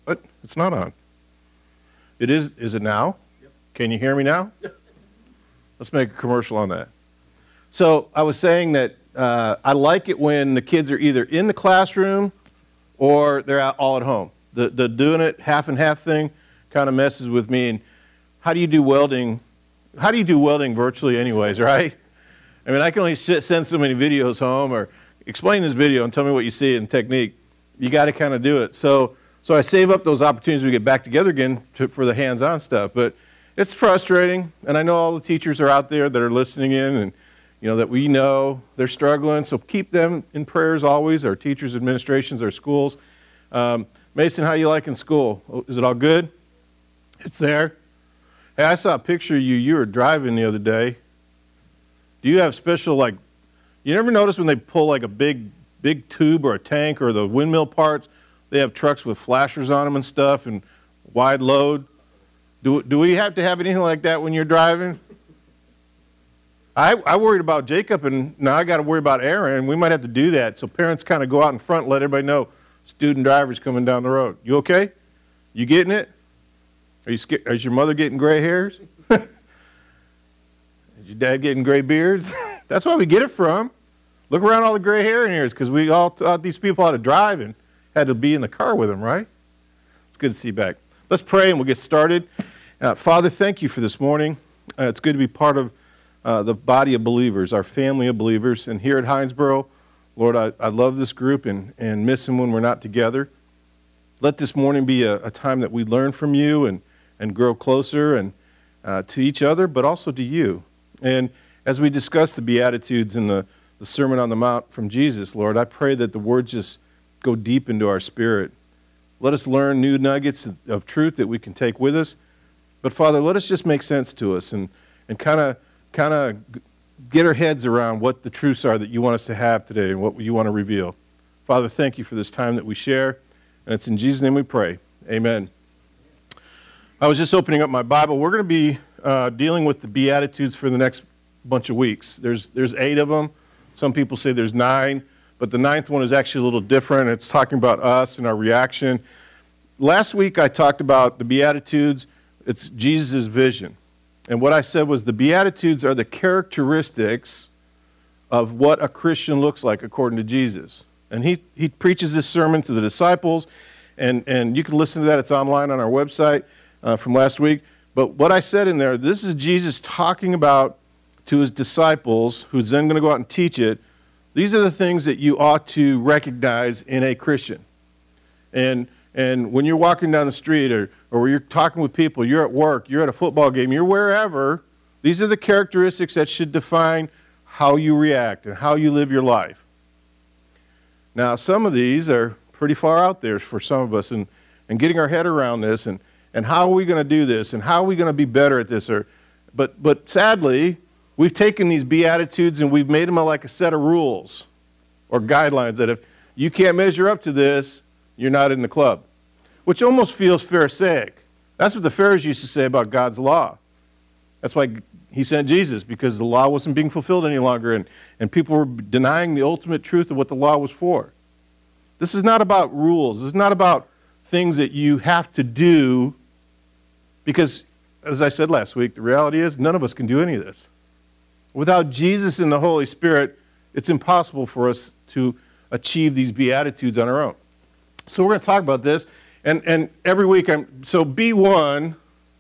What? It's not on. It is. Is it now? Yep. Can you hear me now? Let's make a commercial on that. So I was saying that I like it when the kids are either in the classroom or they're out all at home. The doing it half and half thing kind of messes with me. And how do you do welding? How do you do welding virtually anyways, right? I mean, I can only send so many videos home or explain this video and tell me what you see in technique. You got to kind of do it. So I save up those opportunities when we get back together again for the hands-on stuff. But it's frustrating, and I know all the teachers are out there that are listening in, and that we know they're struggling. So keep them in prayers always, our teachers, administrations, our schools. Mason, how you like in school? Is it all good? It's there. Hey, I saw a picture of you. You were driving the other day. Do you have special, you never notice when they pull like a big tube or a tank or the windmill parts, they have trucks with flashers on them and stuff and wide load. Do we have to have anything like that when you're driving? I worried about Jacob, and now I got to worry about Aaron. We might have to do that. So parents kind of go out in front and let everybody know student drivers coming down the road. You okay? You getting it? Are you scared? Is your mother getting gray hairs? Is your dad getting gray beards? That's where we get it from. Look around all the gray hair in here. It's because we all taught these people how to drive and had to be in the car with them, right? It's good to see you back. Let's pray and we'll get started. Father, thank you for this morning. It's good to be part of the body of believers, our family of believers. And here at Hinesboro, Lord, I love this group and miss them when we're not together. Let this morning be a time that we learn from you and grow closer and to each other, but also to you. And as we discuss the Beatitudes and the Sermon on the Mount from Jesus, Lord, I pray that the words just go deep into our spirit. Let us learn new nuggets of truth that we can take with us. But Father, let us just make sense to us and kind of get our heads around what the truths are that you want us to have today and what you want to reveal. Father, thank you for this time that we share. And it's in Jesus' name we pray. Amen. I was just opening up my Bible. We're going to be dealing with the Beatitudes for the next bunch of weeks. There's 8 of them. Some people say there's 9, but the 9th one is actually a little different. It's talking about us and our reaction. Last week I talked about the Beatitudes. It's Jesus' vision. And what I said was the Beatitudes are the characteristics of what a Christian looks like according to Jesus. And he preaches this sermon to the disciples, and you can listen to that. It's online on our website from last week. But what I said in there, this is Jesus talking about to his disciples, who's then going to go out and teach it. These are the things that you ought to recognize in a Christian. And when you're walking down the street or you're talking with people, you're at work, you're at a football game, you're wherever, these are the characteristics that should define how you react and how you live your life. Now, some of these are pretty far out there for some of us, and getting our head around this, and how are we going to do this, and how are we going to be better at this? But sadly, we've taken these Beatitudes and we've made them like a set of rules or guidelines that if you can't measure up to this, you're not in the club, which almost feels Pharisaic. That's what the Pharisees used to say about God's law. That's why he sent Jesus, because the law wasn't being fulfilled any longer, and people were denying the ultimate truth of what the law was for. This is not about rules. This is not about things that you have to do, because, as I said last week, the reality is none of us can do any of this. Without Jesus and the Holy Spirit, it's impossible for us to achieve these Beatitudes on our own. So we're going to talk about this, and every week so B1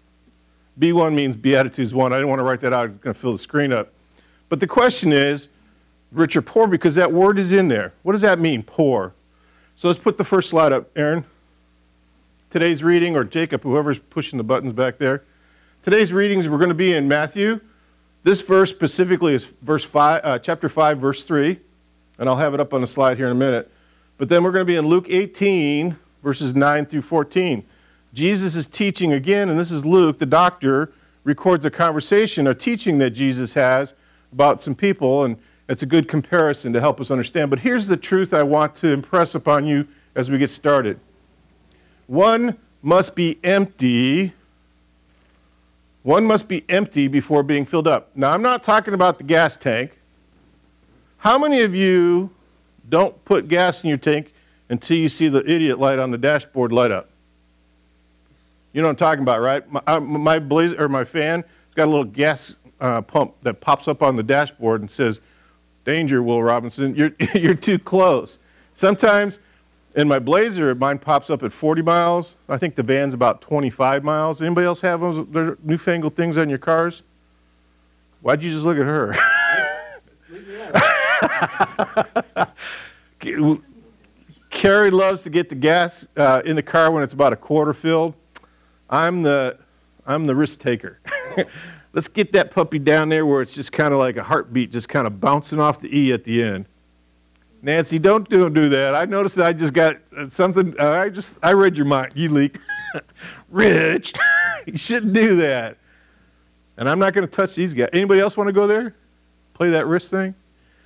means Beatitudes 1. I didn't want to write that out. I'm going to fill the screen up. But the question is, rich or poor, because that word is in there. What does that mean, poor? So let's put the first slide up, Aaron. Today's reading, or Jacob, whoever's pushing the buttons back there. Today's readings, we're going to be in Matthew. This verse specifically is chapter 5, verse 3. And I'll have it up on the slide here in a minute. But then we're going to be in Luke 18, verses 9 through 14. Jesus is teaching again, and this is Luke, the doctor, records a conversation, a teaching that Jesus has about some people, and it's a good comparison to help us understand. But here's the truth I want to impress upon you as we get started. One must be empty. One must be empty before being filled up. Now, I'm not talking about the gas tank. How many of you don't put gas in your tank until you see the idiot light on the dashboard light up? You know what I'm talking about, right? My Blazer or my fan, it's got a little gas pump that pops up on the dashboard and says, "Danger, Will Robinson, you're too close." Sometimes in my Blazer, mine pops up at 40 miles. I think the van's about 25 miles. Anybody else have those their newfangled things on your cars? Why'd you just look at her? Carrie loves to get the gas in the car when it's about a quarter filled. I'm the risk taker. Let's get that puppy down there where it's just kind of like a heartbeat, just kind of bouncing off the E at the end. Nancy, don't do that. I noticed that I just got something. I read your mind. You leaked. Rich, you shouldn't do that. And I'm not going to touch these guys. Anybody else want to go there? Play that wrist thing?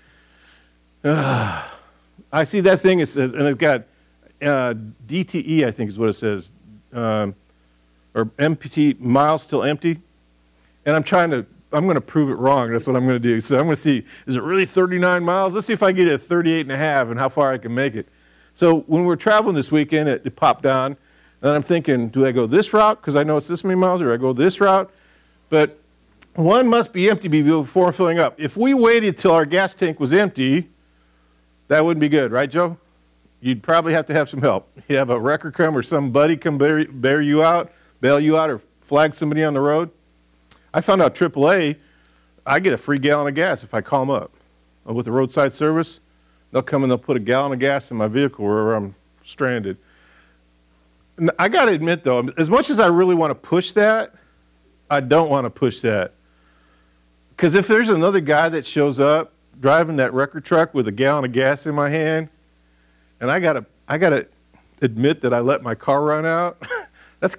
I see that thing. It says, and it's got DTE, I think is what it says, or empty, miles still empty. And I'm going to prove it wrong. That's what I'm going to do. So I'm going to see, is it really 39 miles? Let's see if I get it at 38 and a half and how far I can make it. So when we're traveling this weekend, it popped down. And I'm thinking, do I go this route because I know it's this many miles, or I go this route? But one must be empty before filling up. If we waited till our gas tank was empty, that wouldn't be good, right, Joe? You'd probably have to have some help. You'd have a wrecker come or somebody come bail you out, or flag somebody on the road. I found out AAA, I get a free gallon of gas if I call them up. With the roadside service, they'll come and they'll put a gallon of gas in my vehicle wherever I'm stranded. And I got to admit, though, as much as I really want to push that, I don't want to push that. Because if there's another guy that shows up driving that wrecker truck with a gallon of gas in my hand, and I gotta admit that I let my car run out, that's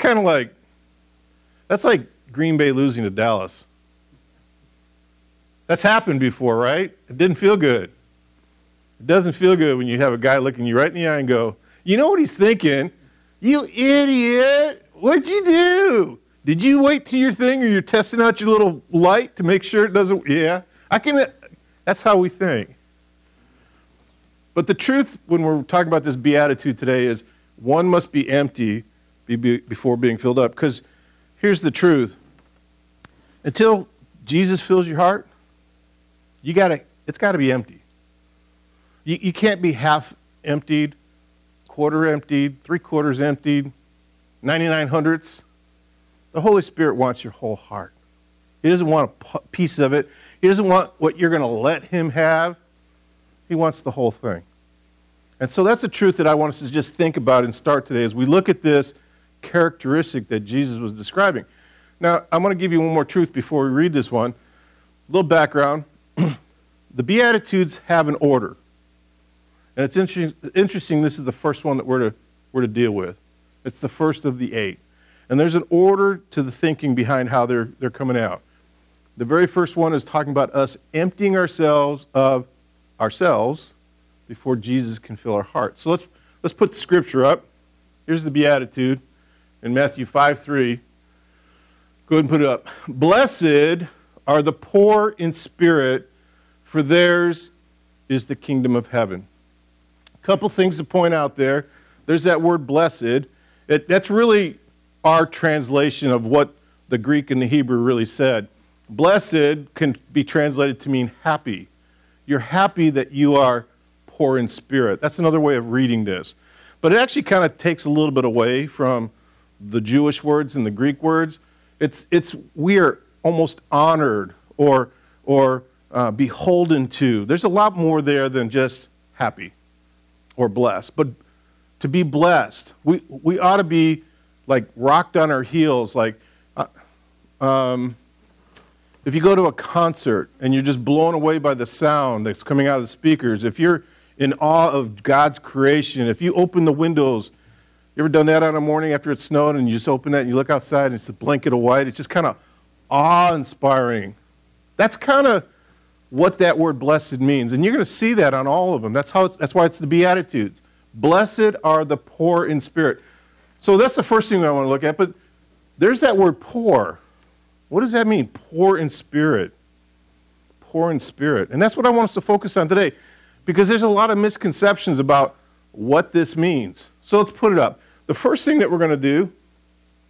like Green Bay losing to Dallas. That's happened before, right? It didn't feel good. It doesn't feel good when you have a guy looking you right in the eye and go, you know what he's thinking? You idiot! What'd you do? Did you wait till your thing, or you're testing out your little light to make sure it doesn't? Yeah, that's how we think. But the truth when we're talking about this beatitude today is one must be empty before being filled up. Because here's the truth. Until Jesus fills your heart, it's got to be empty. You can't be half emptied, quarter emptied, 3/4 emptied, 99 hundredths. The Holy Spirit wants your whole heart. He doesn't want a piece of it. He doesn't want what you're going to let him have. He wants the whole thing. And so that's a truth that I want us to just think about and start today as we look at this characteristic that Jesus was describing. Now, I'm going to give you one more truth before we read this one. A little background. The Beatitudes have an order. And it's interesting this is the first one that we're to deal with. It's the first of the 8. And there's an order to the thinking behind how they're coming out. The very first one is talking about us emptying ourselves of ourselves before Jesus can fill our heart. So let's put the scripture up. Here's the Beatitude in Matthew 5:3. Go ahead and put it up. Blessed are the poor in spirit, for theirs is the kingdom of heaven. A couple things to point out there. There's that word blessed. That's really our translation of what the Greek and the Hebrew really said. Blessed can be translated to mean happy. You're happy that you are poor in spirit. That's another way of reading this. But it actually kind of takes a little bit away from the Jewish words and the Greek words. It's we are almost honored or beholden to. There's a lot more there than just happy or blessed. But to be blessed, we ought to be like rocked on our heels. Like if you go to a concert and you're just blown away by the sound that's coming out of the speakers, if you're in awe of God's creation, if you open the windows, you ever done that on a morning after it snowed and you just open that and you look outside and it's a blanket of white? It's just kind of awe-inspiring. That's kind of what that word blessed means. And you're going to see that on all of them. That's why it's the Beatitudes. Blessed are the poor in spirit. So that's the first thing I want to look at. But there's that word poor. What does that mean? Poor in spirit. Poor in spirit. And that's what I want us to focus on today. Because there's a lot of misconceptions about what this means. So let's put it up. The first thing that we're going to do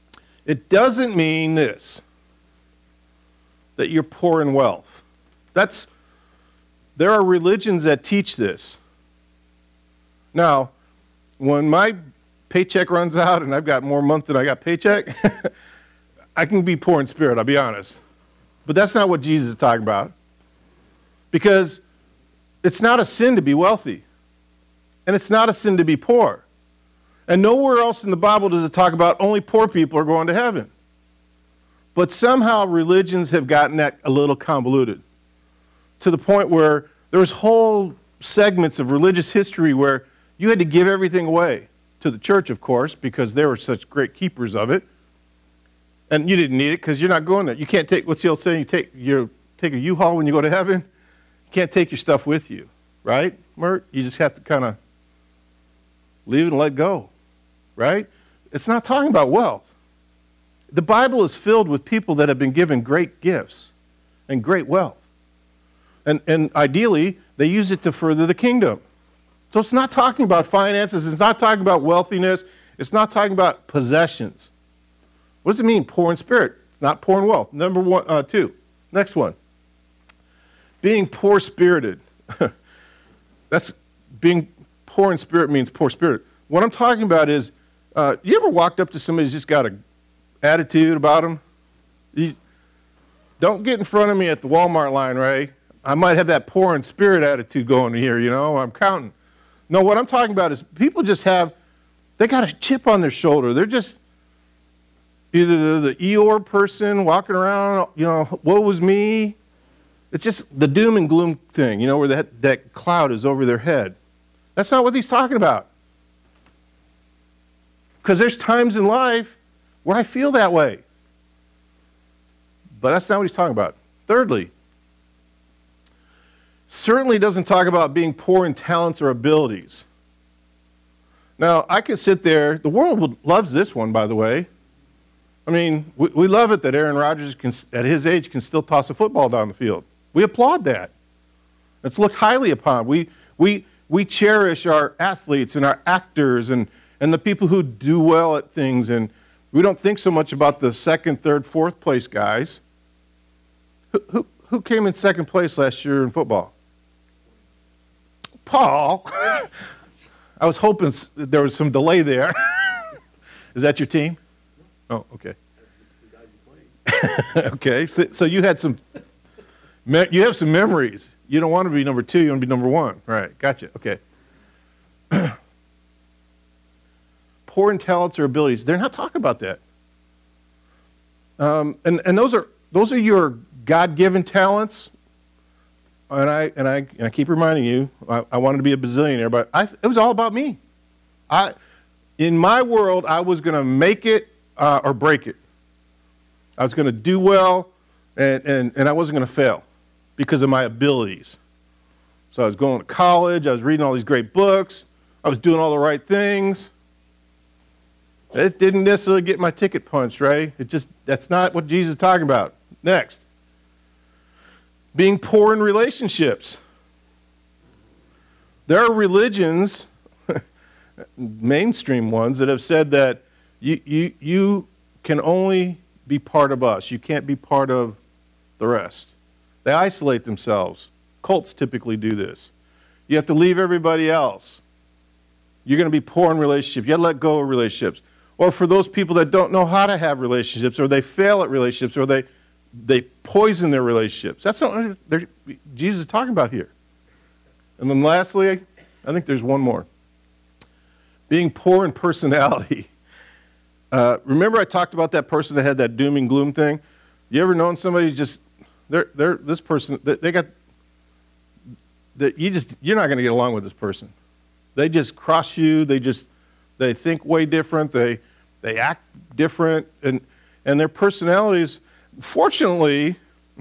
It doesn't mean this, that you're poor in wealth. There are religions that teach this. Now, when my paycheck runs out and I've got more month than I got paycheck, I can be poor in spirit, I'll be honest. But that's not what Jesus is talking about. Because it's not a sin to be wealthy. And it's not a sin to be poor. And nowhere else in the Bible does it talk about only poor people are going to heaven. But somehow religions have gotten that a little convoluted to the point where there was whole segments of religious history where you had to give everything away to the church, of course, because they were such great keepers of it. And you didn't need it because you're not going there. You can't take, what's the old saying? You take a U-Haul when you go to heaven. You can't take your stuff with you, right, Mert? You just have to kind of leave it and let go, right? It's not talking about wealth. The Bible is filled with people that have been given great gifts and great wealth. And ideally, they use it to further the kingdom. So it's not talking about finances. It's not talking about wealthiness. It's not talking about possessions. What does it mean, poor in spirit? It's not poor in wealth. Number 2. Next one. Being poor-spirited. That's being poor in spirit means poor-spirited. What I'm talking about is, you ever walked up to somebody who's just got an attitude about them? Don't get in front of me at the Walmart line, Ray. I might have that poor in spirit attitude going here, I'm counting. No, what I'm talking about is people just they got a chip on their shoulder. They're just either the Eeyore person walking around, woe was me. It's just the doom and gloom thing, where that cloud is over their head. That's not what he's talking about. Because there's times in life where I feel that way. But that's not what he's talking about. Thirdly, certainly doesn't talk about being poor in talents or abilities. Now, I could sit there. The world loves this one, by the way. I mean, we love it that Aaron Rodgers, at his age, can still toss a football down the field. We applaud that. It's looked highly upon. We cherish our athletes and our actors and the people who do well at things, and we don't think so much about the second, third, fourth place guys. Who came in second place last year in football? Paul. I was hoping there was some delay there. Is that your team? Oh, okay. Okay, so you had you have some memories. You don't want to be number 2, you want to be number 1. Right, gotcha, okay. Poor in talents or abilities. They're not talking about that. And those are your God-given talents. And I keep reminding you, I wanted to be a bazillionaire, but it was all about me. In my world, I was going to make it or break it. I was going to do well, and I wasn't going to fail because of my abilities. So I was going to college. I was reading all these great books. I was doing all the right things. It didn't necessarily get my ticket punched, right? That's not what Jesus is talking about. Next. Being poor in relationships. There are religions, mainstream ones, that have said that you can only be part of us. You can't be part of the rest. They isolate themselves. Cults typically do this. You have to leave everybody else. You're going to be poor in relationships. You have to let go of relationships. Or for those people that don't know how to have relationships, or they fail at relationships, or they poison their relationships. That's not what Jesus is talking about here. And then lastly, I think there's one more. Being poor in personality. Remember I talked about that person that had that doom and gloom thing? You ever known somebody this person, they got, you're not going to get along with this person. They just cross you, they think way different, they act different, and their personalities, fortunately,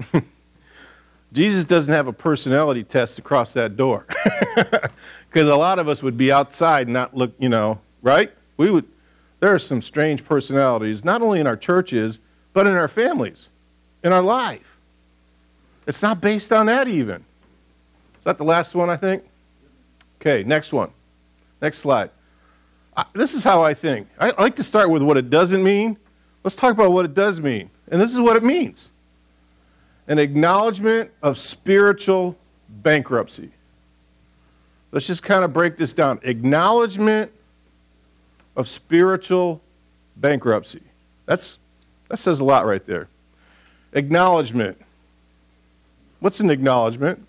Jesus doesn't have a personality test to cross that door. Because a lot of us would be outside and not look, right? There are some strange personalities, not only in our churches, but in our families, in our life. It's not based on that even. Is that the last one, I think? Okay, next one. Next slide. This is how I think. I like to start with what it doesn't mean, Let's talk about what it does mean. And this is what it means. An acknowledgement of spiritual bankruptcy. Let's just kind of break this down. Acknowledgement of spiritual bankruptcy. That says a lot right there. Acknowledgement. What's an acknowledgement?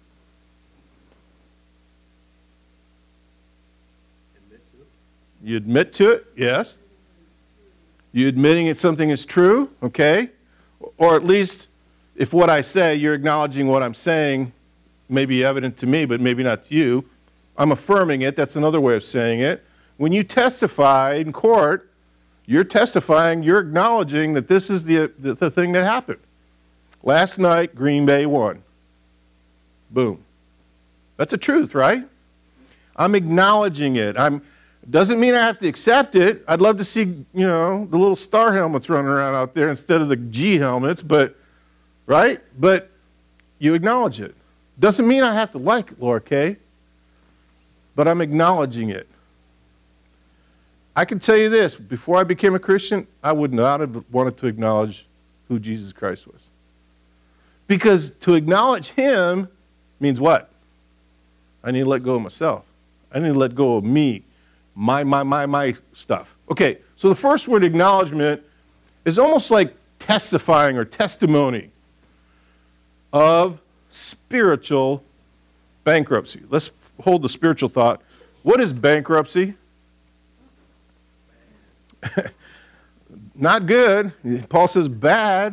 You admit to it, yes. You admitting that something is true, okay? Or at least, if what I say, you're acknowledging what I'm saying, may be evident to me, but maybe not to you. I'm affirming it. That's another way of saying it. When you testify in court, you're testifying, you're acknowledging that this is the thing that happened. Last night, Green Bay won. Boom. That's a truth, right? I'm acknowledging it. Doesn't mean I have to accept it. I'd love to see, the little star helmets running around out there instead of the G helmets, right? But you acknowledge it. Doesn't mean I have to like it, Laura Kay, but I'm acknowledging it. I can tell you this, before I became a Christian, I would not have wanted to acknowledge who Jesus Christ was. Because to acknowledge him means what? I need to let go of myself. I need to let go of me. My stuff. Okay, so the first word, acknowledgement, is almost like testifying or testimony of spiritual bankruptcy. Let's hold the spiritual thought. What is bankruptcy? Not good. Paul says bad.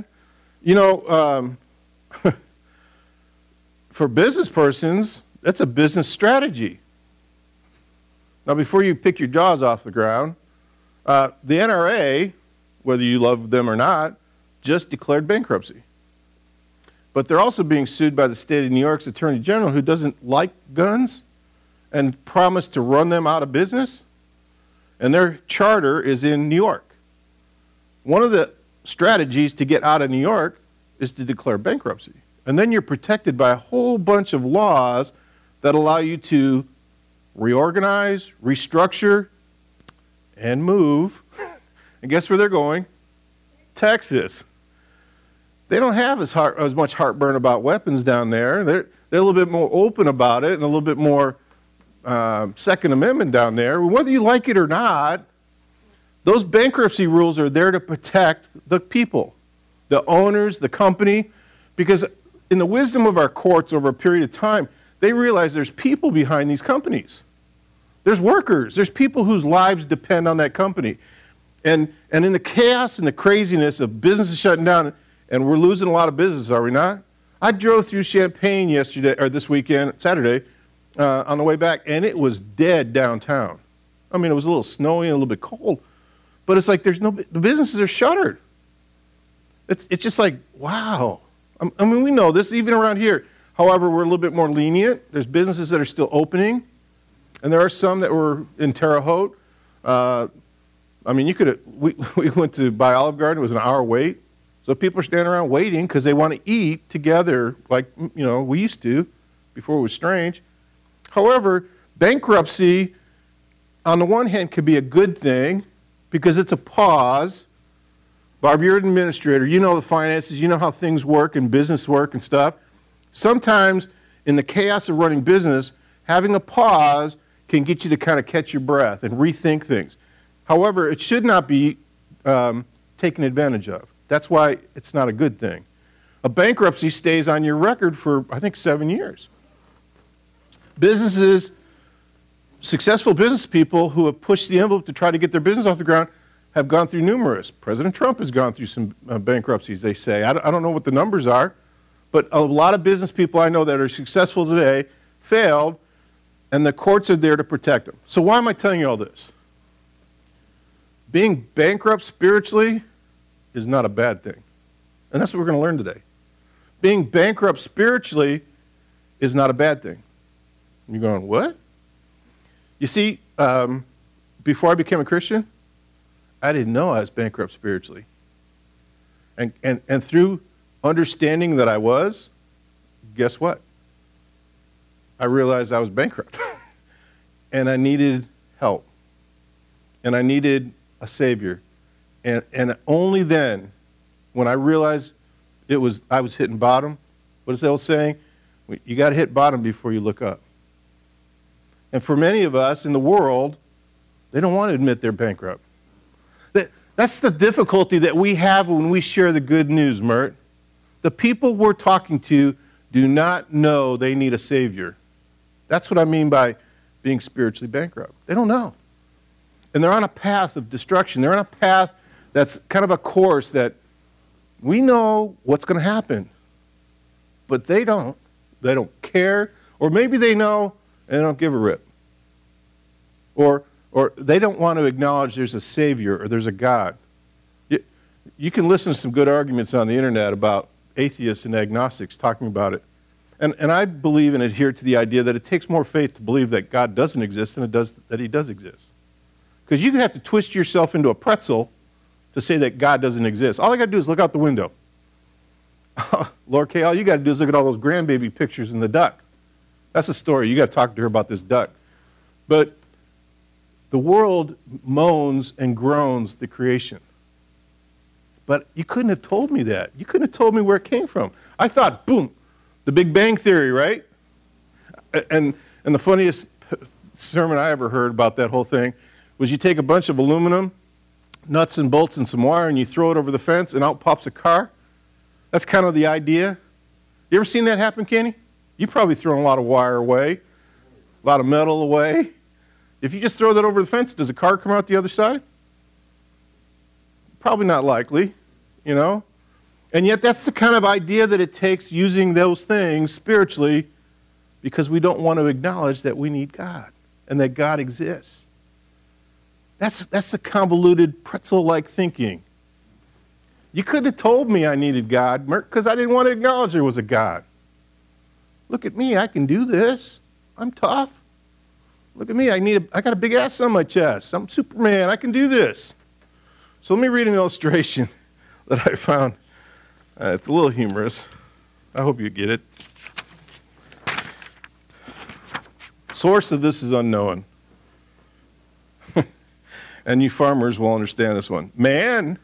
For business persons, that's a business strategy. Now, before you pick your jaws off the ground, the NRA, whether you love them or not, just declared bankruptcy. But they're also being sued by the state of New York's Attorney General, who doesn't like guns and promised to run them out of business. And their charter is in New York. One of the strategies to get out of New York is to declare bankruptcy. And then you're protected by a whole bunch of laws that allow you to reorganize, restructure, and move. And guess where they're going? Texas. They don't have as much heartburn about weapons down there. They're a little bit more open about it and a little bit more Second Amendment down there. Whether you like it or not, those bankruptcy rules are there to protect the people, the owners, the company, because in the wisdom of our courts over a period of time, they realize there's people behind these companies. There's workers. There's people whose lives depend on that company. And in the chaos and the craziness of businesses shutting down, and we're losing a lot of business, are we not? I drove through Champaign this weekend, Saturday, on the way back, and it was dead downtown. I mean, it was a little snowy and a little bit cold, but it's like the businesses are shuttered. It's just like, wow. I mean, we know this even around here. However, we're a little bit more lenient. There's businesses that are still opening. And there are some that were in Terre Haute. We went to buy Olive Garden. It was an hour wait. So people are standing around waiting because they want to eat together like, we used to before it was strange. However, bankruptcy, on the one hand, could be a good thing because it's a pause. Barb, you're an administrator. You know the finances. You know how things work and business work and stuff. Sometimes in the chaos of running business, having a pause can get you to kind of catch your breath and rethink things. However, it should not be taken advantage of. That's why it's not a good thing. A bankruptcy stays on your record for, I think, 7 years. Successful business people who have pushed the envelope to try to get their business off the ground have gone through numerous. President Trump has gone through some bankruptcies, they say. I don't know what the numbers are, but a lot of business people I know that are successful today failed, and the courts are there to protect them. So why am I telling you all this? Being bankrupt spiritually is not a bad thing. And that's what we're going to learn today. Being bankrupt spiritually is not a bad thing. You're going, what? You see, before I became a Christian, I didn't know I was bankrupt spiritually. And through understanding that I was, guess what? I realized I was bankrupt. And I needed help. And I needed a Savior. And only then, when I realized I was hitting bottom, what is the old saying? You got to hit bottom before you look up. And for many of us in the world, they don't want to admit they're bankrupt. That's the difficulty that we have when we share the good news, Mert. The people we're talking to do not know they need a Savior. That's what I mean by being spiritually bankrupt. They don't know. And they're on a path of destruction. They're on a path that's kind of a course that we know what's going to happen, but they don't. They don't care, or maybe they know and they don't give a rip. Or they don't want to acknowledge there's a Savior or there's a God. You can listen to some good arguments on the internet about atheists and agnostics talking about it. And I believe and adhere to the idea that it takes more faith to believe that God doesn't exist than it does that he does exist. Because you have to twist yourself into a pretzel to say that God doesn't exist. All I got to do is look out the window. Lord K, all you got to do is look at all those grandbaby pictures in the duck. That's a story. You got to talk to her about this duck. But the world moans and groans the creation. But you couldn't have told me that. You couldn't have told me where it came from. I thought, boom, the Big Bang Theory, right? And the funniest sermon I ever heard about that whole thing was you take a bunch of aluminum, nuts and bolts and some wire, and you throw it over the fence, and out pops a car. That's kind of the idea. You ever seen that happen, Kenny? You've probably thrown a lot of wire away, a lot of metal away. If you just throw that over the fence, does a car come out the other side? Probably not likely, you know? And yet that's the kind of idea that it takes using those things spiritually, because we don't want to acknowledge that we need God and that God exists. That's the convoluted pretzel-like thinking. You couldn't have told me I needed God, because I didn't want to acknowledge there was a God. Look at me, I can do this. I'm tough. Look at me, I got a big ass on my chest. I'm Superman, I can do this. So let me read an illustration that I found. It's a little humorous. I hope you get it. Source of this is unknown. And you farmers will understand this one. Man,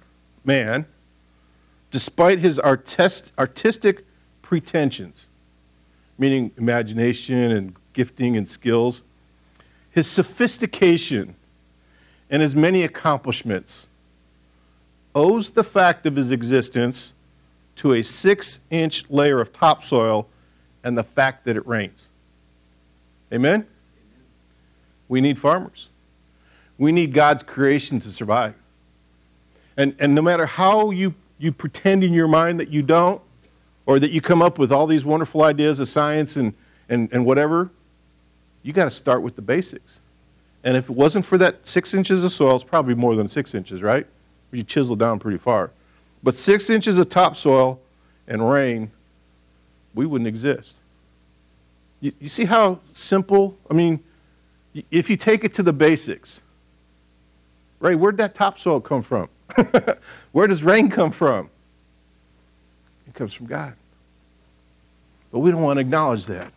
despite his artistic pretensions, meaning imagination and gifting and skills, his sophistication and his many accomplishments, owes the fact of his existence to a 6-inch layer of topsoil and the fact that it rains. Amen? We need farmers. We need God's creation to survive. And no matter how you pretend in your mind that you don't, or that you come up with all these wonderful ideas of science and whatever, you got to start with the basics. And if it wasn't for that 6 inches of soil, it's probably more than 6 inches, right? You chisel down pretty far. But 6 inches of topsoil and rain, we wouldn't exist. You see how simple? I mean, if you take it to the basics, right, where'd that topsoil come from? Where does rain come from? It comes from God. But we don't want to acknowledge that.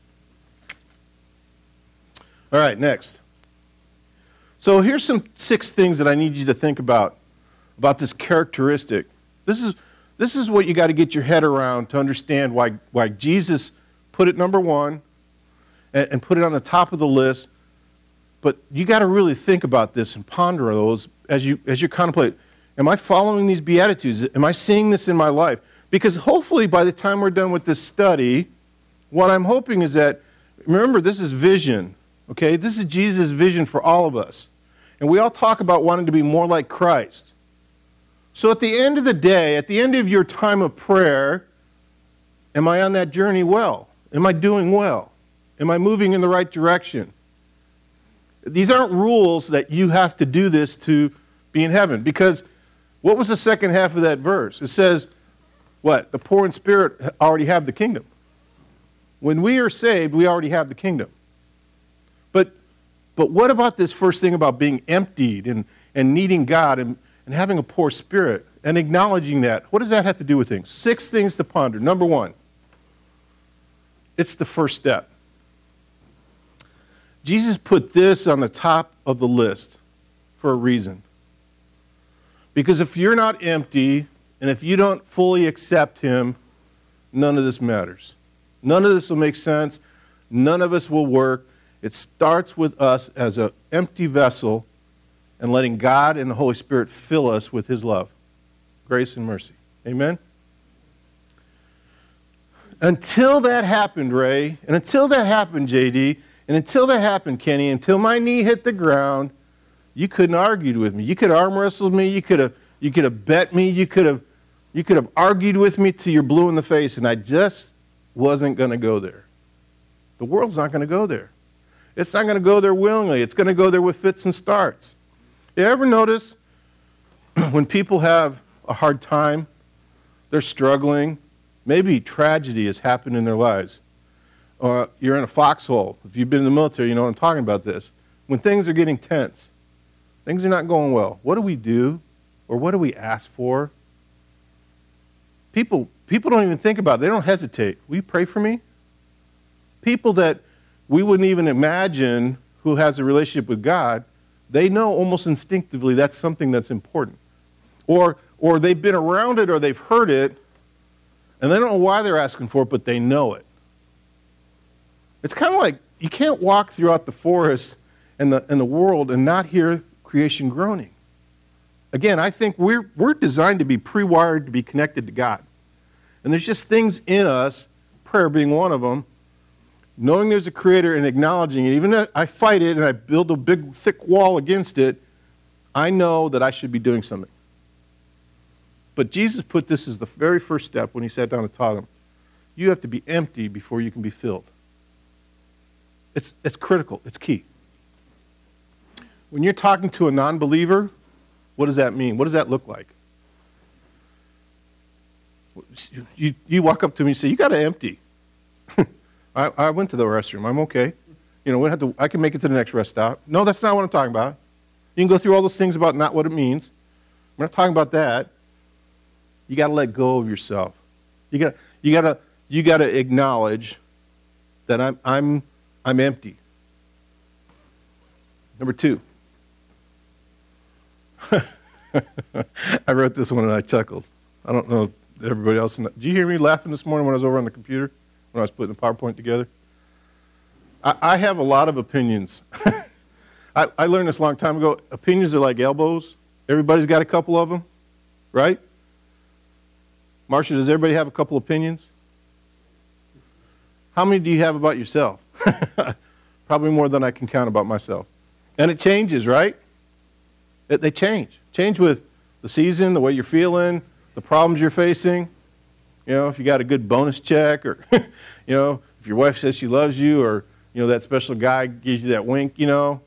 All right, next. So here's some 6 things that I need you to think about this characteristic. This is what you got to get your head around to understand why Jesus put it number 1 and put it on the top of the list. But you got to really think about this and ponder those as you contemplate. Am I following these Beatitudes? Am I seeing this in my life? Because hopefully by the time we're done with this study, what I'm hoping is that, remember, this is vision, okay? This is Jesus' vision for all of us. And we all talk about wanting to be more like Christ. So at the end of the day, at the end of your time of prayer, am I on that journey well? Am I doing well? Am I moving in the right direction? These aren't rules that you have to do this to be in heaven. Because what was the second half of that verse? It says, what? The poor in spirit already have the kingdom. When we are saved, we already have the kingdom. But what about this first thing about being emptied and needing God and having a poor spirit and acknowledging that? What does that have to do with things? 6 things to ponder. Number 1, it's the first step. Jesus put this on the top of the list for a reason. Because if you're not empty, and if you don't fully accept him, none of this matters. None of this will make sense. None of us will work. It starts with us as an empty vessel and letting God and the Holy Spirit fill us with his love, grace, and mercy. Amen? Until that happened, Ray, and until that happened, JD, and until that happened, Kenny, until my knee hit the ground, you couldn't argue with me. You could have arm wrestled me. You could have bet me. You could have argued with me till you're blue in the face, and I just wasn't going to go there. The world's not going to go there. It's not going to go there willingly. It's going to go there with fits and starts. You ever notice when people have a hard time, they're struggling, maybe tragedy has happened in their lives, or you're in a foxhole. If you've been in the military, you know what I'm talking about this. When things are getting tense, things are not going well, what do we do, or what do we ask for? People don't even think about it. They don't hesitate. Will you pray for me? People that we wouldn't even imagine who has a relationship with God, they know almost instinctively that's something that's important. Or they've been around it or they've heard it, and they don't know why they're asking for it, but they know it. It's kind of like you can't walk throughout the forest and the world and not hear creation groaning. Again, I think we're designed to be pre-wired to be connected to God. And there's just things in us, prayer being one of them, knowing there's a creator and acknowledging it. Even if I fight it and I build a big, thick wall against it, I know that I should be doing something. But Jesus put this as the very first step when he sat down and taught them. You have to be empty before you can be filled. It's critical. It's key. When you're talking to a non-believer, what does that mean? What does that look like? You walk up to me and say, you got to empty. I went to the restroom. I'm okay. You know, I can make it to the next rest stop. No, that's not what I'm talking about. You can go through all those things about not what it means. I'm not talking about that. You got to let go of yourself. You got to acknowledge that I'm empty. Number 2. I wrote this one and I chuckled. I don't know everybody else. Did you hear me laughing this morning when I was over on the computer when I was putting the PowerPoint together? I have a lot of opinions. I learned this a long time ago. Opinions are like elbows. Everybody's got a couple of them, right? Marcia, does everybody have a couple opinions? How many do you have about yourself? Probably more than I can count about myself. And it changes, right? They change. Change with the season, the way you're feeling, the problems you're facing. You know, if you got a good bonus check, or, you know, if your wife says she loves you, or, you know, that special guy gives you that wink, you know.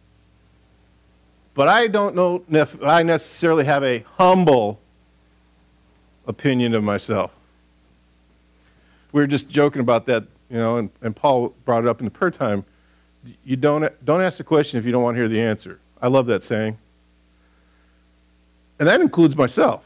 But I don't know if I necessarily have a humble opinion of myself. We were just joking about that, you know, and Paul brought it up in the prayer time. You don't ask the question if you don't want to hear the answer. I love that saying. And that includes myself.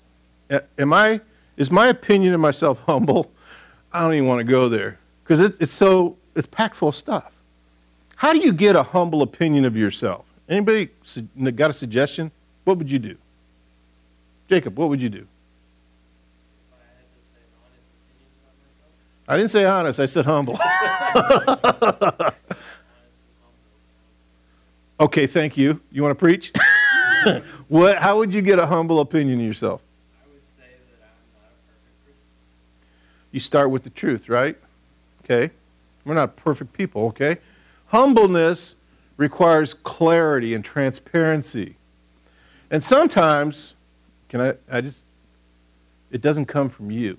Is my opinion of myself humble? I don't even want to go there because it's packed full of stuff. How do you get a humble opinion of yourself? Anybody got a suggestion? What would you do? Jacob, what would you do? I didn't say honest, I said humble. Okay, thank you. You want to preach? How would you get a humble opinion of yourself? I would say that I'm not a perfect Christian. You start with the truth, right? Okay. We're not perfect people, okay? Humbleness requires clarity and transparency. And sometimes, it doesn't come from you.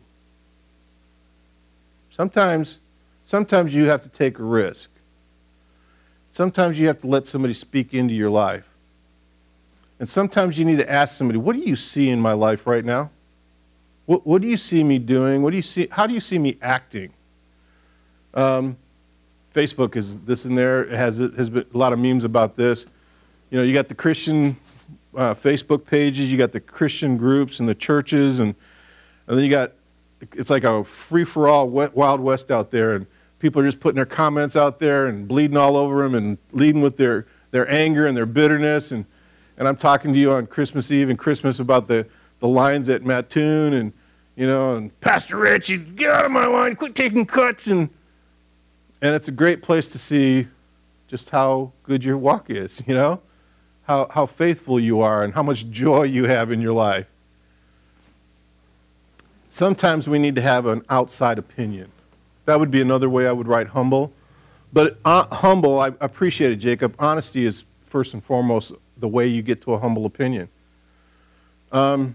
Sometimes you have to take a risk. Sometimes you have to let somebody speak into your life. And sometimes you need to ask somebody, what do you see in my life right now? What do you see me doing? How do you see me acting? Facebook is this in there. It has been a lot of memes about this. You know, you got the Christian Facebook pages, you got the Christian groups and the churches, and then you got, it's like a free-for-all Wild West out there, and people are just putting their comments out there and bleeding all over them and leading with their anger and their bitterness, and and I'm talking to you on Christmas Eve and Christmas about the lines at Mattoon and, and Pastor Rich, you get out of my line, quit taking cuts. And it's a great place to see just how good your walk is, how faithful you are and how much joy you have in your life. Sometimes we need to have an outside opinion. That would be another way I would write humble. But humble, I appreciate it, Jacob. Honesty is first and foremost the way you get to a humble opinion. And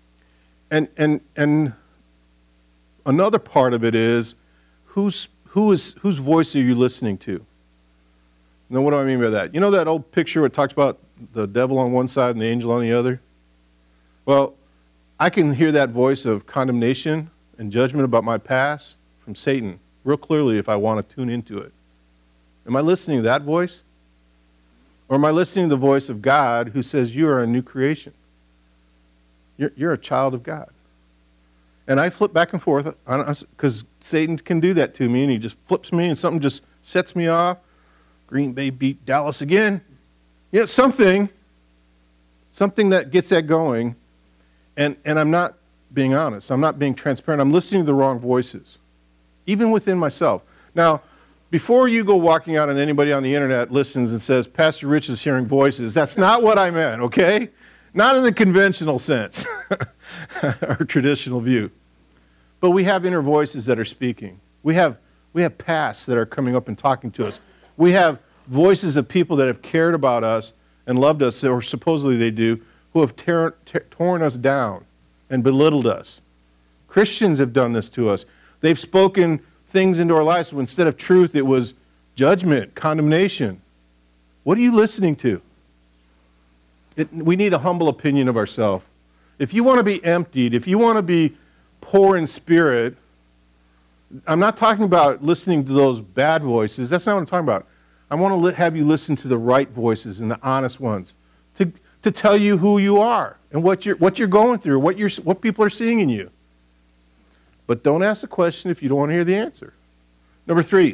another part of it is whose voice are you listening to? Now, what do I mean by that? You know that old picture where it talks about the devil on one side and the angel on the other? Well, I can hear that voice of condemnation and judgment about my past from Satan real clearly if I want to tune into it. Am I listening to that voice? Or am I listening to the voice of God who says you are a new creation? You're a child of God. And I flip back and forth because Satan can do that to me, and he just flips me and something just sets me off. Green Bay beat Dallas again. Something that gets that going. And I'm not being honest. I'm not being transparent. I'm listening to the wrong voices, even within myself. Now, before you go walking out and anybody on the internet listens and says, Pastor Rich is hearing voices, that's not what I meant, okay? Not in the conventional sense or traditional view. But we have inner voices that are speaking. We have pasts that are coming up and talking to us. We have voices of people that have cared about us and loved us, or supposedly they do, who have torn us down and belittled us. Christians have done this to us. They've spoken things into our lives. So instead of truth, it was judgment, condemnation. What are you listening to? We need a humble opinion of ourselves. If you want to be emptied, if you want to be poor in spirit, I'm not talking about listening to those bad voices. That's not what I'm talking about. I want to have you listen to the right voices and the honest ones to tell you who you are and what you're going through, what people are seeing in you. But don't ask the question if you don't want to hear the answer. Number 3,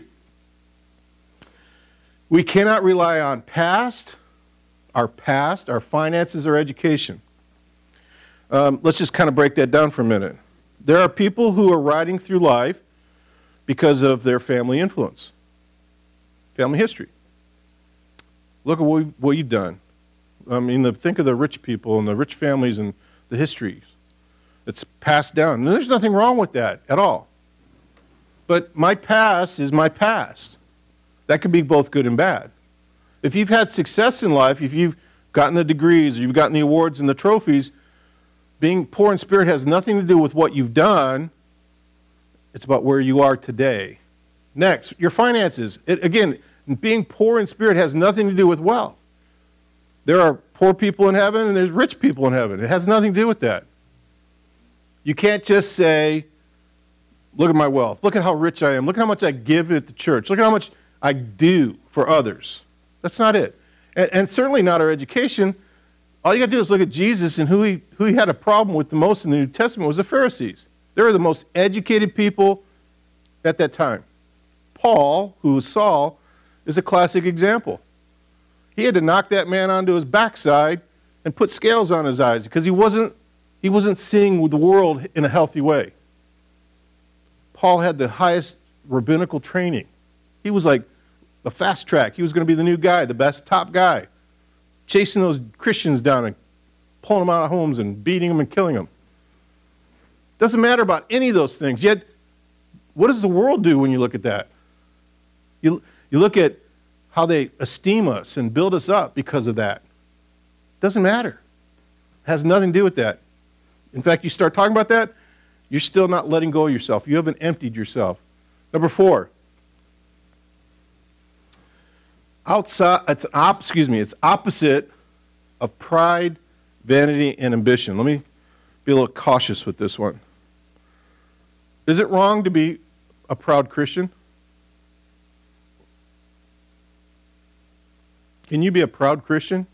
we cannot rely on our finances, or education. Let's just kind of break that down for a minute. There are people who are riding through life because of their family influence, family history. Look at what you've done. I mean, think of the rich people and the rich families and the histories. It's passed down. And there's nothing wrong with that at all. But my past is my past. That could be both good and bad. If you've had success in life, if you've gotten the degrees, or you've gotten the awards and the trophies, being poor in spirit has nothing to do with what you've done. It's about where you are today. Next, your finances. Again, being poor in spirit has nothing to do with wealth. There are poor people in heaven and there's rich people in heaven. It has nothing to do with that. You can't just say, look at my wealth. Look at how rich I am. Look at how much I give at the church. Look at how much I do for others. That's not it. And certainly not our education. All you got to do is look at Jesus, and who he had a problem with the most in the New Testament was the Pharisees. They were the most educated people at that time. Paul, who was Saul, is a classic example. He had to knock that man onto his backside and put scales on his eyes because he wasn't seeing the world in a healthy way. Paul had the highest rabbinical training. He was like the fast track. He was going to be the new guy, the best top guy, chasing those Christians down and pulling them out of homes and beating them and killing them. Doesn't matter about any of those things. Yet, what does the world do when you look at that? You look at how they esteem us and build us up because of that. Doesn't matter. It has nothing to do with that. In fact, you start talking about that, you're still not letting go of yourself. You haven't emptied yourself. Number 4. It's opposite of pride, vanity, and ambition. Let me be a little cautious with this one. Is it wrong to be a proud Christian? Can you be a proud Christian?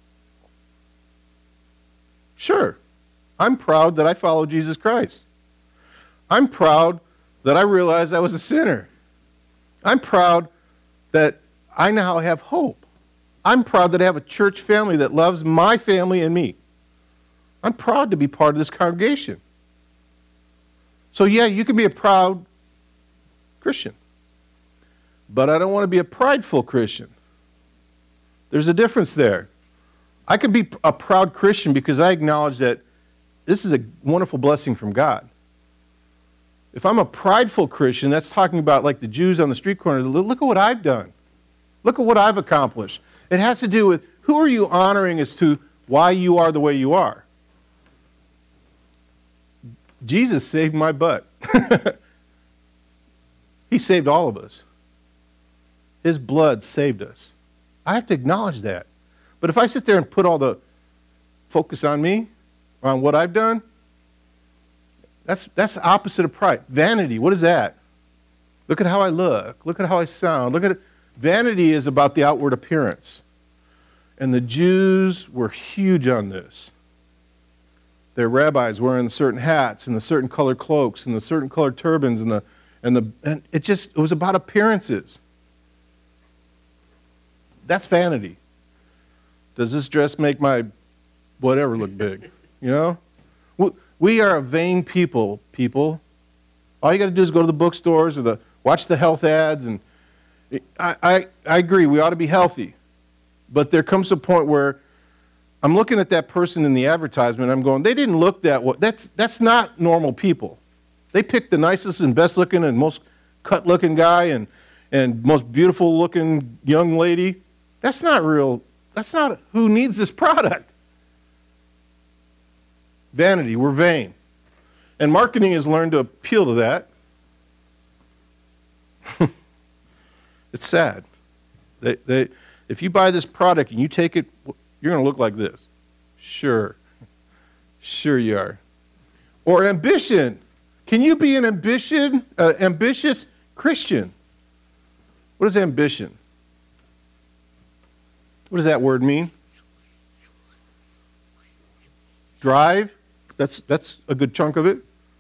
Sure. I'm proud that I follow Jesus Christ. I'm proud that I realized I was a sinner. I'm proud that I now have hope. I'm proud that I have a church family that loves my family and me. I'm proud to be part of this congregation. So yeah, you can be a proud Christian, but I don't want to be a prideful Christian. There's a difference there. I can be a proud Christian because I acknowledge that this is a wonderful blessing from God. If I'm a prideful Christian, that's talking about like the Jews on the street corner. Look at what I've done. Look at what I've accomplished. It has to do with who are you honoring as to why you are the way you are. Jesus saved my butt. He saved all of us. His blood saved us. I have to acknowledge that. But if I sit there and put all the focus on me, on what I've done, that's the opposite of pride. Vanity, what is that? Look at how I look. Look at how I sound. Look at it. Vanity is about the outward appearance. And the Jews were huge on this. Their rabbis wearing certain hats and the certain colored cloaks and the certain colored turbans and it was about appearances. That's vanity. Does this dress make my whatever look big? You know? We are a vain people. All you got to do is go to the bookstores or watch the health ads. And I agree, we ought to be healthy. But there comes a point where I'm looking at that person in the advertisement, I'm going, they didn't look that way. That's not normal people. They picked the nicest and best looking and most cut looking guy and most beautiful looking young lady. That's not real. That's not who needs this product. Vanity, we're vain. And marketing has learned to appeal to that. It's sad. If you buy this product and you take it, you're going to look like this. Sure you are. Or ambition. Can you be an ambitious Christian? What is ambition? What does that word mean? Drive. That's a good chunk of it.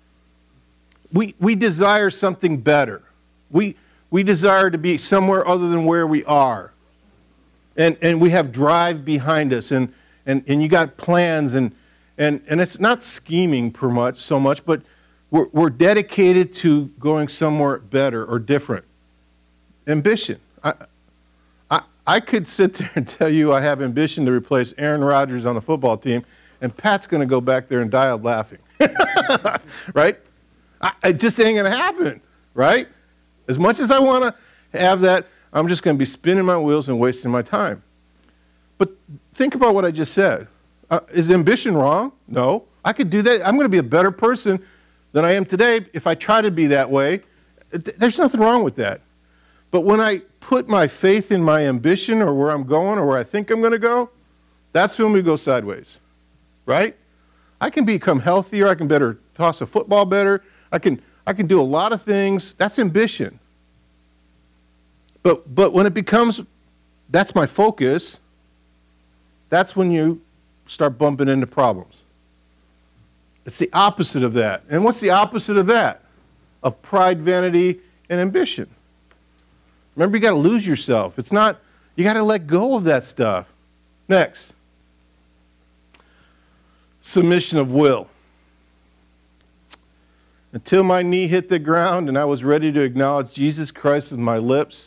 We desire something better. We desire to be somewhere other than where we are. And we have drive behind us, and you got plans, and it's not scheming so much, but we're dedicated to going somewhere better or different. Ambition. I could sit there and tell you I have ambition to replace Aaron Rodgers on the football team, and Pat's going to go back there and die out laughing. Right? It just ain't going to happen. Right? As much as I want to have that, I'm just going to be spinning my wheels and wasting my time. But think about what I just said. Is ambition wrong? No. I could do that. I'm going to be a better person than I am today if I try to be that way. There's nothing wrong with that. But when I put my faith in my ambition or where I'm going or where I think I'm going to go, that's when we go sideways. Right? I can become healthier. I can better toss a football better. I can do a lot of things. That's ambition. But when it becomes, that's my focus, that's when you start bumping into problems. It's the opposite of that. And what's the opposite of that? Of pride, vanity, and ambition. Remember, you got to lose yourself. It's not, you got to let go of that stuff. Next. Submission of will. Until my knee hit the ground and I was ready to acknowledge Jesus Christ with my lips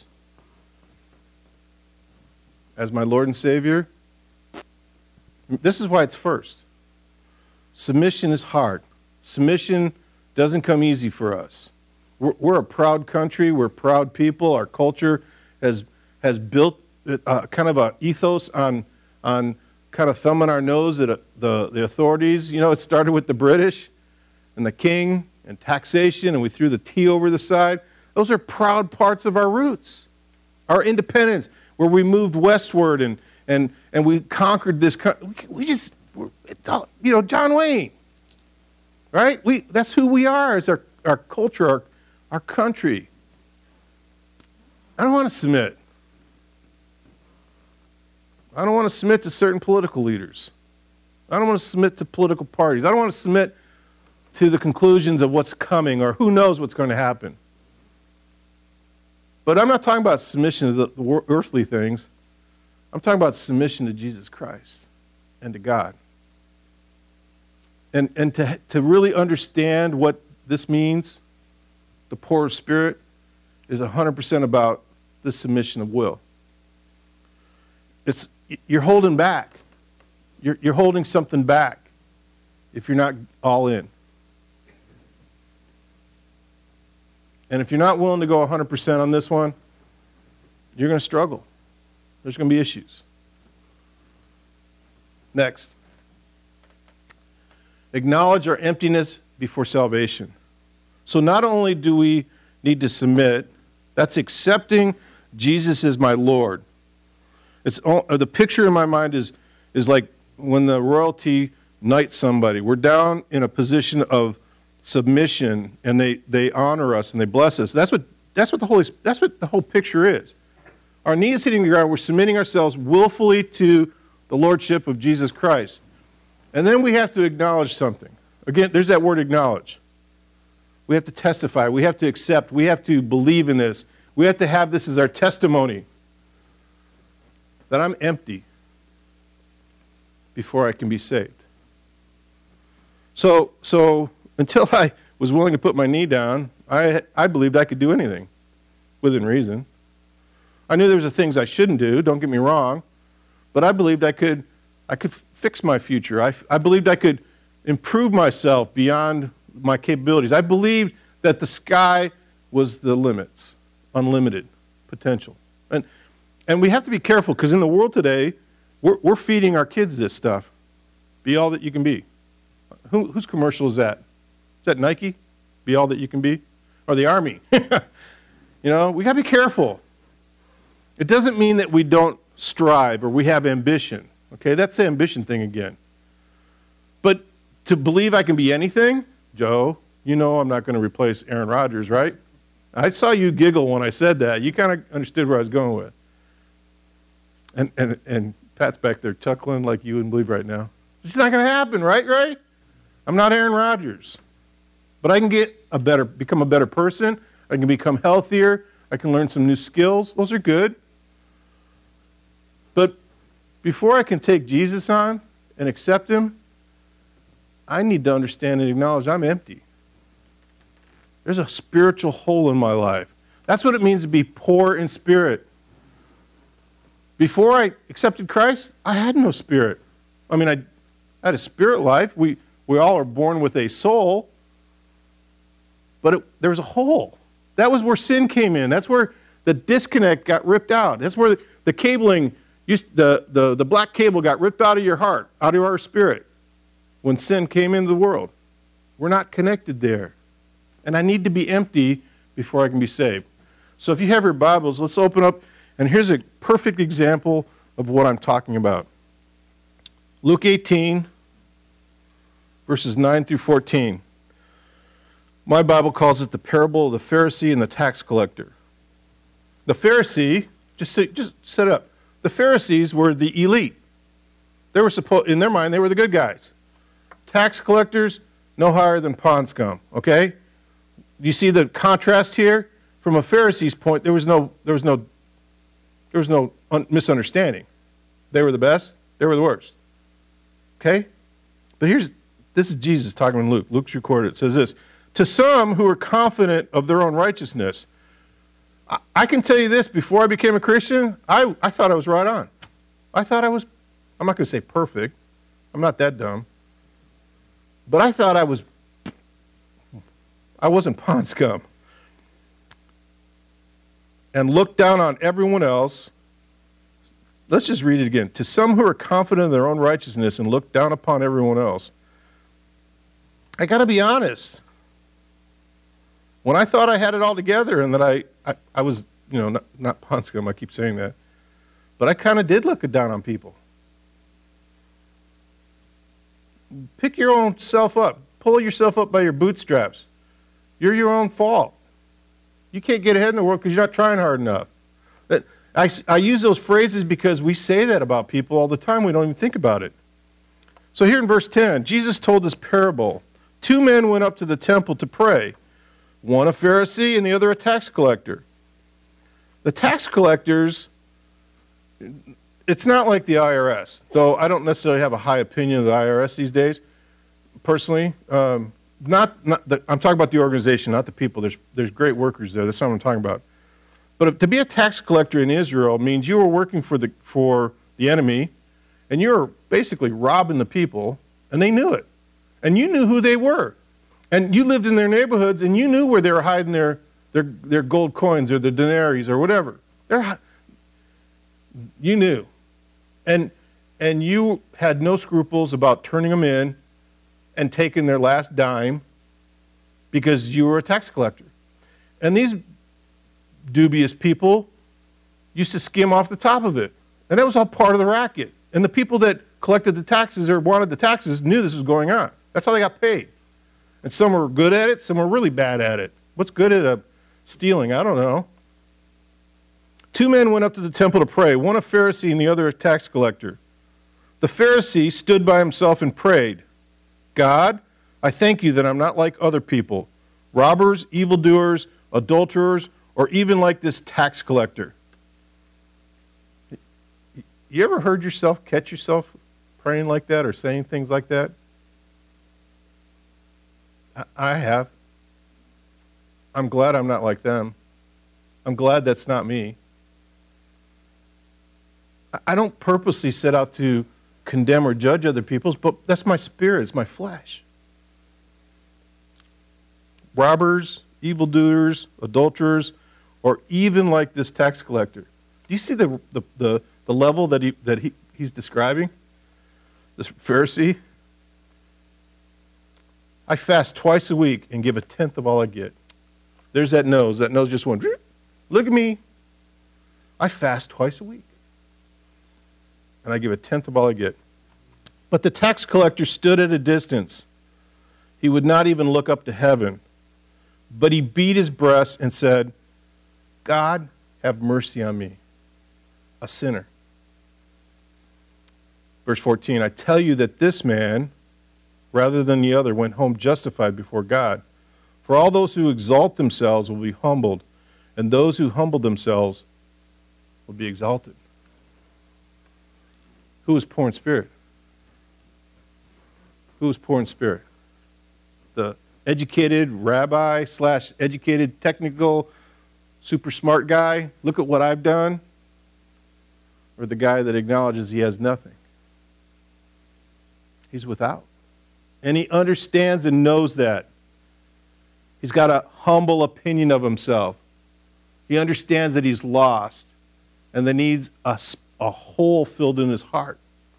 as my Lord and Savior, this is why it's first. Submission is hard. Submission doesn't come easy for us. We're a proud country. We're proud people. Our culture has built kind of an ethos on kind of thumbing our nose at the authorities. You know, it started with the British and the king and taxation, and we threw the T over the side. Those are proud parts of our roots. Our independence, where we moved westward and we conquered this country. It's all, you know, John Wayne, right? That's who we are as our culture, our country. I don't want to submit. I don't want to submit to certain political leaders. I don't want to submit to political parties. I don't want to submit to the conclusions of what's coming or who knows what's going to happen. But I'm not talking about submission to the earthly things. I'm talking about submission to Jesus Christ and to God. And to really understand what this means, the poor of spirit, is 100% about the submission of will. You're holding back. You're holding something back if you're not all in. And if you're not willing to go 100% on this one, you're going to struggle. There's going to be issues. Next. Acknowledge our emptiness before salvation. So not only do we need to submit, that's accepting Jesus as my Lord. The picture in my mind is like when the royalty knights somebody. We're down in a position of submission, and they honor us and they bless us. That's what the whole picture is. Our knee is hitting the ground. We're submitting ourselves willfully to the lordship of Jesus Christ. And then we have to acknowledge something. Again, there's that word acknowledge. We have to testify. We have to accept. We have to believe in this. We have to have this as our testimony that I'm empty before I can be saved. So until I was willing to put my knee down, I believed I could do anything within reason. I knew there was things I shouldn't do, don't get me wrong, but I believed I could fix my future. I believed I could improve myself beyond my capabilities. I believed that the sky was the limits, unlimited potential. And we have to be careful, because in the world today, we're feeding our kids this stuff. Be all that you can be. Whose commercial is that? Is that Nike? Be all that you can be? Or the Army? We got to be careful. It doesn't mean that we don't strive or we have ambition. Okay, that's the ambition thing again. But to believe I can be anything, Joe, I'm not going to replace Aaron Rodgers, right? I saw you giggle when I said that. You kind of understood where I was going with. And Pat's back there chuckling like you wouldn't believe right now. It's not going to happen, right, Ray? I'm not Aaron Rodgers. But I can become a better person. I can become healthier. I can learn some new skills. Those are good. But before I can take Jesus on and accept him, I need to understand and acknowledge I'm empty. There's a spiritual hole in my life. That's what it means to be poor in spirit. Before I accepted Christ, I had no spirit. I mean, I had a spirit life. We all are born with a soul, but there was a hole. That was where sin came in. That's where the disconnect got ripped out. That's where the cabling, the black cable got ripped out of your heart, out of our spirit, when sin came into the world. We're not connected there. And I need to be empty before I can be saved. So if you have your Bibles, let's open up, and here's a perfect example of what I'm talking about. Luke 18, verses 9 through 14. My Bible calls it the parable of the Pharisee and the tax collector. The Pharisee, just set it up. The Pharisees were the elite. They were in their mind, they were the good guys. Tax collectors, no higher than pond scum, okay? Do you see the contrast here? From a Pharisee's point, there was no misunderstanding. They were the best, they were the worst. Okay? But this is Jesus talking in Luke. Luke's recorded. It says this: to some who are confident of their own righteousness. I can tell you this, before I became a Christian, I thought I was right on. I thought I'm not going to say perfect. I'm not that dumb. But I thought I wasn't pond scum. And looked down on everyone else. Let's just read it again. To some who are confident in their own righteousness and look down upon everyone else. I got to be honest. When I thought I had it all together and that I was, not pond scum, I keep saying that, but I kind of did look down on people. Pick your own self up. Pull yourself up by your bootstraps. You're your own fault. You can't get ahead in the world because you're not trying hard enough. I use those phrases because we say that about people all the time. We don't even think about it. So here in verse 10, Jesus told this parable. 2 men went up to the temple to pray. One a Pharisee and the other a tax collector. The tax collectors, it's not like the IRS, though I don't necessarily have a high opinion of the IRS these days, personally. I'm talking about the organization, not the people. There's great workers there. That's not what I'm talking about. But to be a tax collector in Israel means you were working for the enemy, and you were basically robbing the people, and they knew it. And you knew who they were. And you lived in their neighborhoods, and you knew where they were hiding their gold coins or their denaries or whatever. You knew. And you had no scruples about turning them in and taking their last dime because you were a tax collector. And these dubious people used to skim off the top of it. And that was all part of the racket. And the people that collected the taxes or wanted the taxes knew this was going on. That's how they got paid. And some were good at it, some were really bad at it. What's good at stealing? I don't know. Two men went up to the temple to pray, one a Pharisee and the other a tax collector. The Pharisee stood by himself and prayed, God, I thank you that I'm not like other people, robbers, evildoers, adulterers, or even like this tax collector. You ever catch yourself praying like that or saying things like that? I have. I'm glad I'm not like them. I'm glad that's not me. I don't purposely set out to condemn or judge other people's, but that's my spirit, it's my flesh. Robbers, evildoers, adulterers, or even like this tax collector. Do you see the level that he's describing? This Pharisee? I fast twice a week and give a tenth of all I get. There's that nose. That nose just went, look at me. I fast twice a week. And I give a tenth of all I get. But the tax collector stood at a distance. He would not even look up to heaven. But he beat his breast and said, God, have mercy on me, a sinner. Verse 14, I tell you that this man, rather than the other, went home justified before God. For all those who exalt themselves will be humbled, and those who humble themselves will be exalted. Who is poor in spirit? Who is poor in spirit? The educated rabbi / educated technical super smart guy, look at what I've done? Or the guy that acknowledges he has nothing? He's without. And he understands and knows that. He's got a humble opinion of himself. He understands that he's lost and that needs a hole filled in his heart.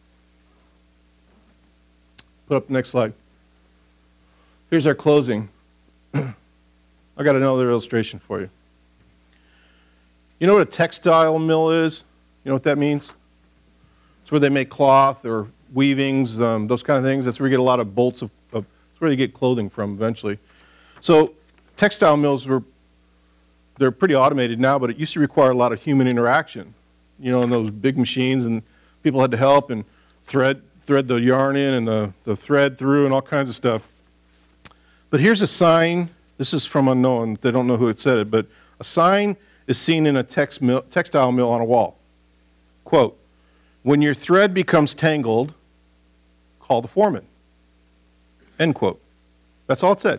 Put up the next slide. Here's our closing. I got another illustration for you. You know what a textile mill is? You know what that means? It's where they make cloth or weavings, those kind of things. That's where you get a lot of bolts that's where you get clothing from eventually. So textile mills they're pretty automated now, but it used to require a lot of human interaction. You know, in those big machines, and people had to help and thread the yarn in and the thread through and all kinds of stuff. But here's a sign. This is from unknown. They don't know who had said it, but a sign is seen in a textile mill on a wall. Quote, when your thread becomes tangled, call the foreman. End quote. That's all it said.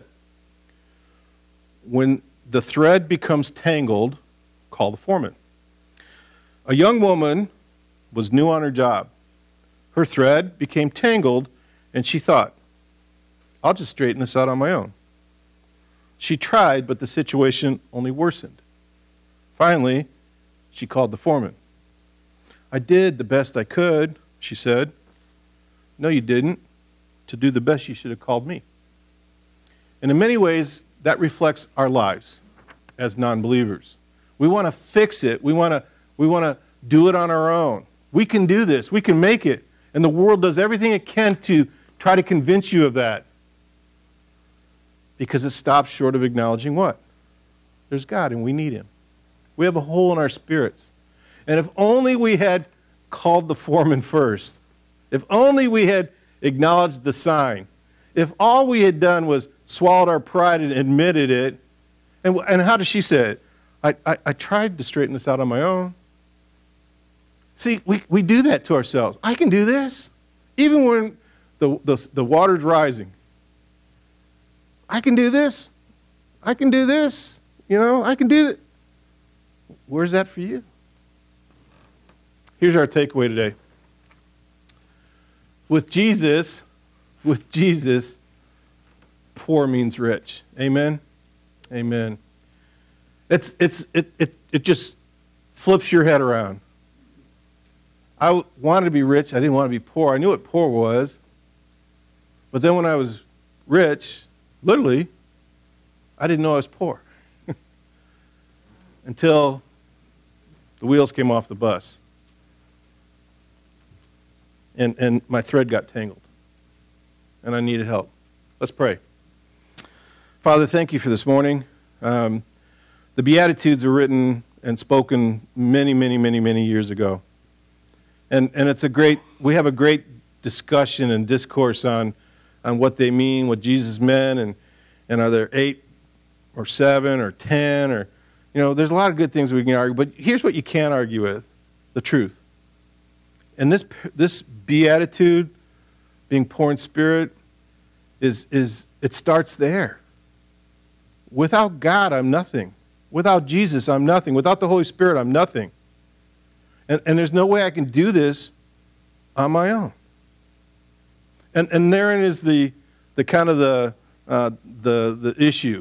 When the thread becomes tangled, call the foreman. A young woman was new on her job. Her thread became tangled, and she thought, I'll just straighten this out on my own. She tried, but the situation only worsened. Finally, she called the foreman. I did the best I could, she said. No, you didn't. To do the best, you should have called me. And in many ways, that reflects our lives as non-believers. We want to fix it. We want to do it on our own. We can do this. We can make it. And the world does everything it can to try to convince you of that. Because it stops short of acknowledging what? There's God and we need Him. We have a hole in our spirits. And if only we had called the foreman first, if only we had acknowledged the sign, if all we had done was swallowed our pride and admitted it, and how does she say it? I tried to straighten this out on my own. See, we do that to ourselves. I can do this. Even when the water's rising. I can do this. I can do this. I can do it. Where's that for you? Here's our takeaway today. With Jesus, poor means rich. Amen? Amen. It just flips your head around. I wanted to be rich. I didn't want to be poor. I knew what poor was. But then when I was rich, literally, I didn't know I was poor. Until the wheels came off the bus. And my thread got tangled. And I needed help. Let's pray. Father, thank you for this morning. The Beatitudes were written and spoken many, many, many, many years ago. And we have a great discussion and discourse on what they mean, what Jesus meant, and are there 8 or 7 or 10 or, there's a lot of good things we can argue, but here's what you can't argue with, the truth. And this beatitude, being poor in spirit, it starts there. Without God, I'm nothing. Without Jesus, I'm nothing. Without the Holy Spirit, I'm nothing. And there's no way I can do this on my own. And therein is the kind of the issue.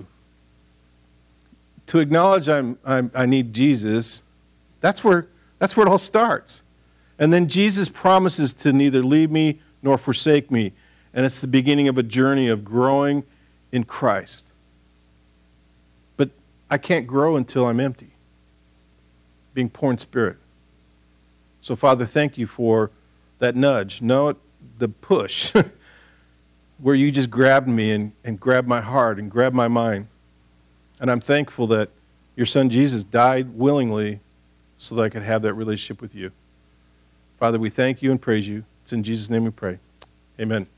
To acknowledge I need Jesus, that's where it all starts. And then Jesus promises to neither leave me nor forsake me. And it's the beginning of a journey of growing in Christ. But I can't grow until I'm empty, being poor in spirit. So, Father, thank you for that nudge. No, the push, where you just grabbed me and grabbed my heart and grabbed my mind. And I'm thankful that your son Jesus died willingly so that I could have that relationship with you. Father, we thank you and praise you. It's in Jesus' name we pray. Amen.